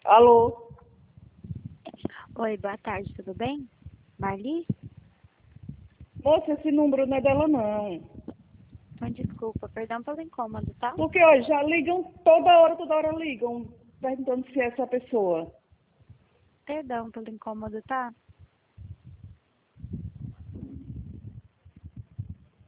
Alô? Oi, boa tarde, tudo bem? Marli? Moça, esse número não é dela, não. Desculpa, perdão pelo incômodo, tá? Porque, ó, já ligam toda hora ligam, perguntando se é essa pessoa. Perdão pelo incômodo, tá?